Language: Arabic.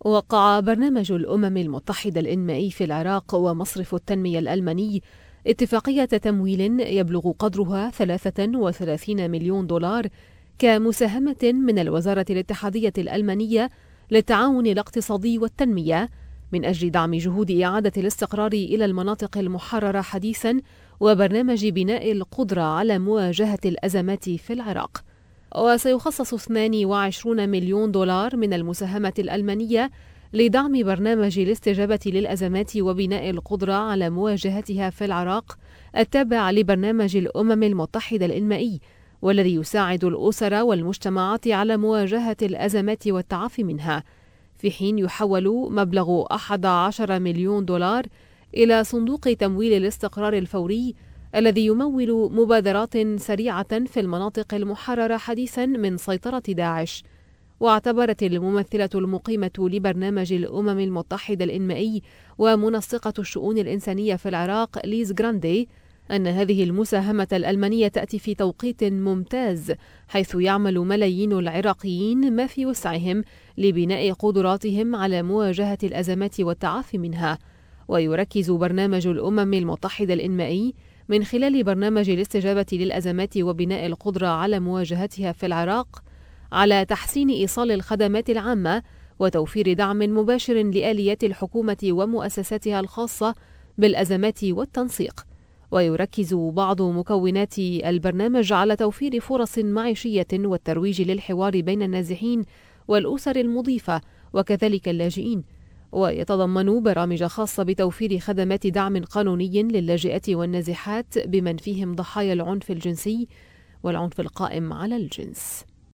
وقع برنامج الأمم المتحدة الإنمائي في العراق ومصرف التنمية الألماني اتفاقية تمويل يبلغ قدرها 33 مليون دولار كمساهمة من الوزارة الاتحادية الألمانية للتعاون الاقتصادي والتنمية من أجل دعم جهود إعادة الاستقرار إلى المناطق المحررة حديثاً وبرنامج بناء القدرة على مواجهة الأزمات في العراق. وسيخصص 22 مليون دولار من المساهمة الألمانية لدعم برنامج الاستجابة للأزمات وبناء القدرة على مواجهتها في العراق التابع لبرنامج الأمم المتحدة الإنمائي، والذي يساعد الأسر والمجتمعات على مواجهة الأزمات والتعافي منها، في حين يحول مبلغ 11 مليون دولار إلى صندوق تمويل الاستقرار الفوري الذي يمول مبادرات سريعة في المناطق المحررة حديثاً من سيطرة داعش. واعتبرت الممثلة المقيمة لبرنامج الأمم المتحدة الإنمائي ومنسقة الشؤون الإنسانية في العراق ليز جراندي أن هذه المساهمة الألمانية تأتي في توقيت ممتاز، حيث يعمل ملايين العراقيين ما في وسعهم لبناء قدراتهم على مواجهة الأزمات والتعافي منها. ويركز برنامج الأمم المتحدة الإنمائي من خلال برنامج الاستجابة للأزمات وبناء القدرة على مواجهتها في العراق على تحسين إيصال الخدمات العامة وتوفير دعم مباشر لآليات الحكومة ومؤسساتها الخاصة بالأزمات والتنسيق. ويركز بعض مكونات البرنامج على توفير فرص معيشية والترويج للحوار بين النازحين والأسر المضيفة وكذلك اللاجئين، ويتضمن برامج خاصة بتوفير خدمات دعم قانوني للاجئة والنازحات بمن فيهم ضحايا العنف الجنسي والعنف القائم على الجنس.